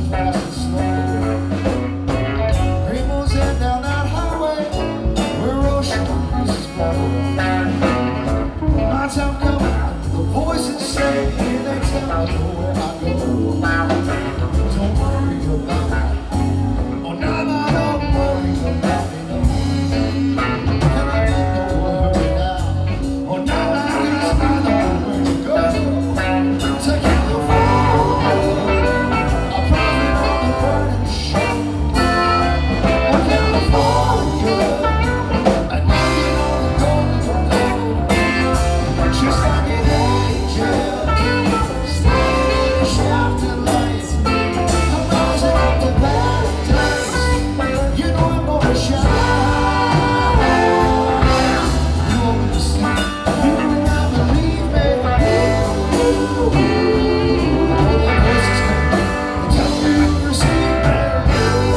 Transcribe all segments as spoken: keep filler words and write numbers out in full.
fast and slow. Rainbows head down that highway where ocean breezes blow. My time coming, the voices say, they tell me where I go. Don't worry about it. Oh, no, no, don't worry about it. And I make no worry now. Oh, no, no, 'cause I know where to go. To California, a prophet on the burning shore. Oh, California, a knocking on the golden door. Just like an angel, standing in the shaft of light. I'm rising up to paradise. You know I'm gonna shine. You want me to sleep? You will not believe me. All the voices come, tell me you're sleeping.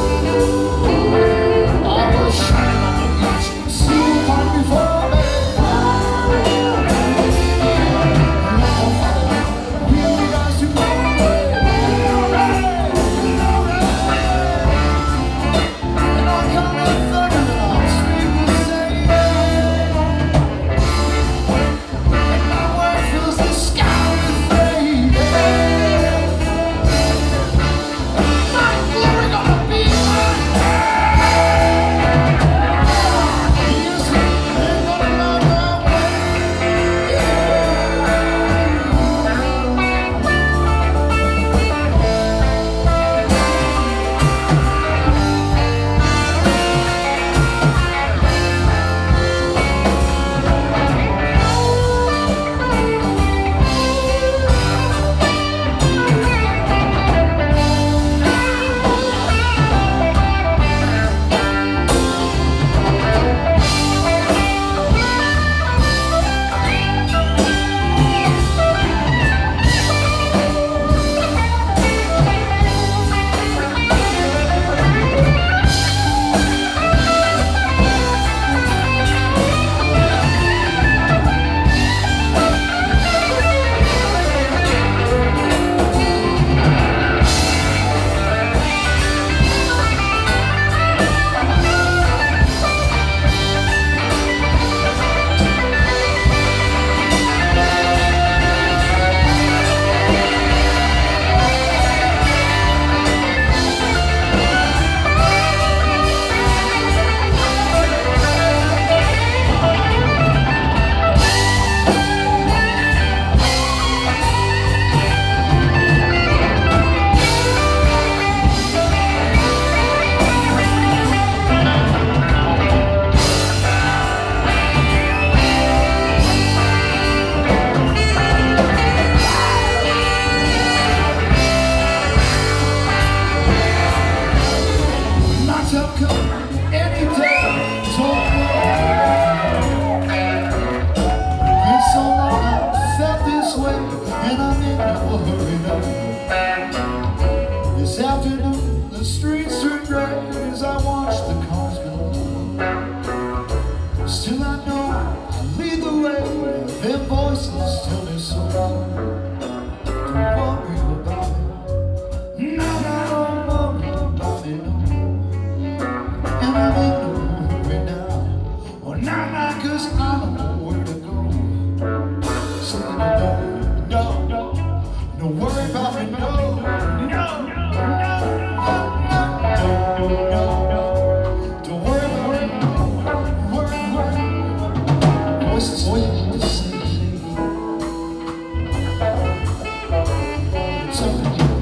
I will shine on the beach, see you come before me. This afternoon, the streets turn gray as I watch the cars go. Still I know I lead the way, their voices tell me so. Don't worry about it, no, no, don't worry about it, no. And I'm in no hurry now, oh, nah, nah, 'cause I know where to go. So no, no, no, no worry about it, no, no, no. Waiting to say, something